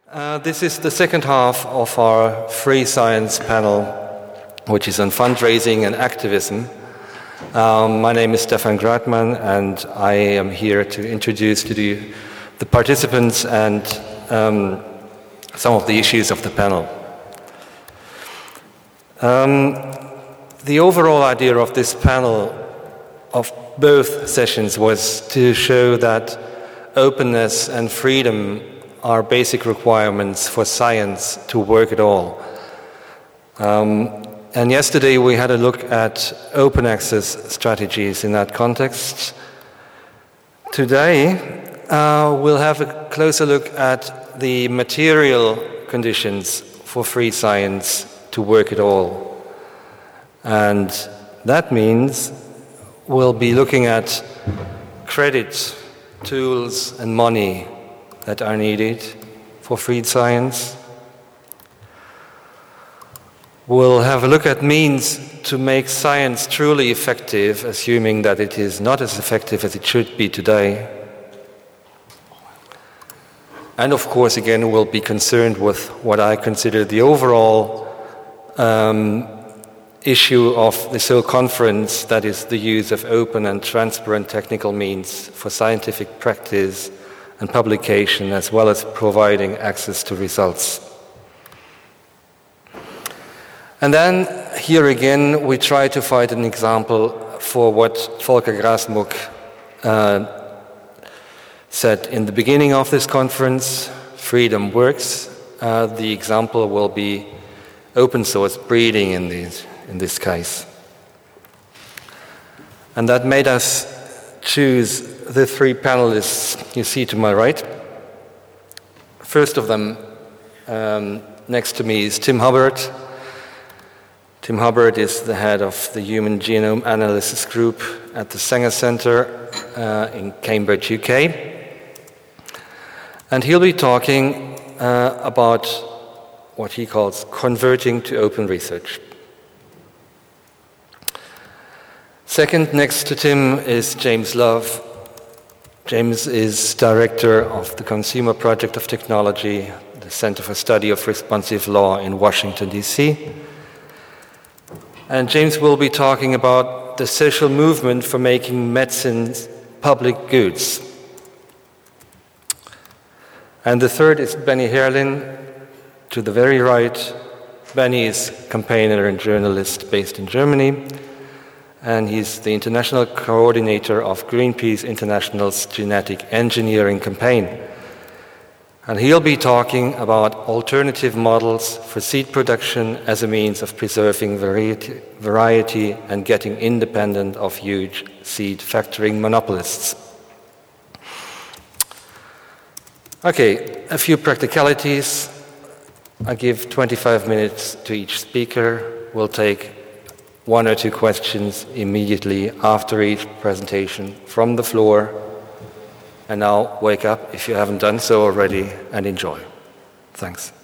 This is the second half of our free science panel, which is on fundraising and activism. My name is Stefan Gratman, and I am here to introduce to you the participants and some of the issues of the panel. The overall idea of this panel, of both sessions, was to show that openness and freedom are basic requirements for science to work at all. And yesterday we had a look at open access strategies in that context. Today we'll have a closer look at the material conditions for free science to work at all. And that means we'll be looking at credit, tools and money that are needed for free science. We'll have a look at means to make science truly effective, assuming that it is not as effective as it should be today. And of course, again, we'll be concerned with what I consider the overall issue of the SIL conference, that is the use of open and transparent technical means for scientific practice and publication, as well as providing access to results. And then, here again, we try to find an example for what Volker Grasmuck said in the beginning of this conference: freedom works. The example will be open source breeding in this case. And that made us choose the three panelists you see to my right. First of them, next to me, is Tim Hubbard. Tim Hubbard is the head of the Human Genome Analysis Group at the Sanger Centre in Cambridge, UK. And he'll be talking about what he calls converting to open research. Second, next to Tim, is James Love. James is director of the Consumer Project of Technology, the Center for Study of Responsive Law in Washington, D.C. And James will be talking about the social movement for making medicines public goods. And the third is Benny Herrlin, to the very right. Benny is campaigner and journalist based in Germany, and he's the international coordinator of Greenpeace International's genetic engineering campaign. And he'll be talking about alternative models for seed production as a means of preserving variety and getting independent of huge seed factoring monopolists. Okay, a few practicalities. I give 25 minutes to each speaker. We'll take one or two questions immediately after each presentation from the floor. And now wake up if you haven't done so already and enjoy. Thanks.